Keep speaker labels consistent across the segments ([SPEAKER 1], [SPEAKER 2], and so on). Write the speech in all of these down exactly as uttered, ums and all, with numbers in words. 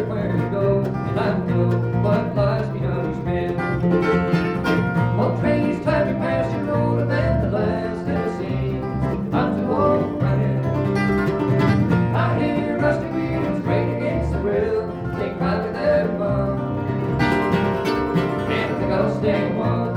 [SPEAKER 1] everywhere you go, and I know what lies beyond each bend. Old trains time to pass you older than the last Tennessee. I'm too old for running. I hear rusty wheels grate against the grill. Think I'll be there tomorrow, and I think I'll stay a while.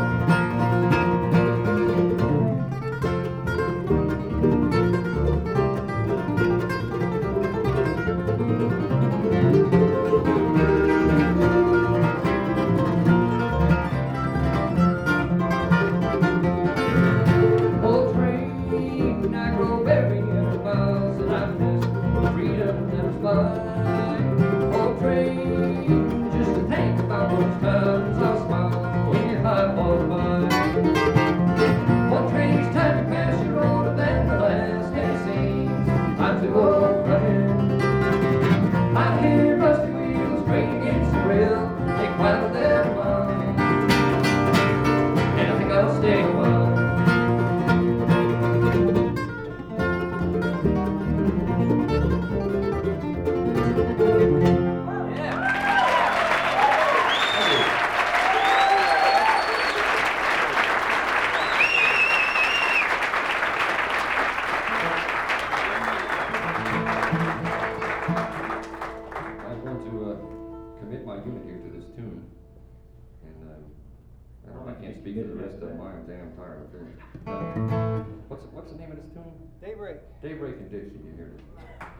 [SPEAKER 1] Old train, I grow weary after miles, and I miss the freedom that was mine. Old train, just to think about those times I'll smile when you're high on mine. Old train's time to pass you older than the last Tennessee. I'm too old for running. I hear rusty wheels grate against the rail. Think while they're mine, and I think I'll stay a while. I'm going to uh, commit my unit here to this tune, and uh, I don't, I can't speak for the rest of them. I'm damn tired of hearing it. Uh, what's what's the name of this tune?
[SPEAKER 2] Daybreak.
[SPEAKER 1] Daybreak and Dixie. You hear it?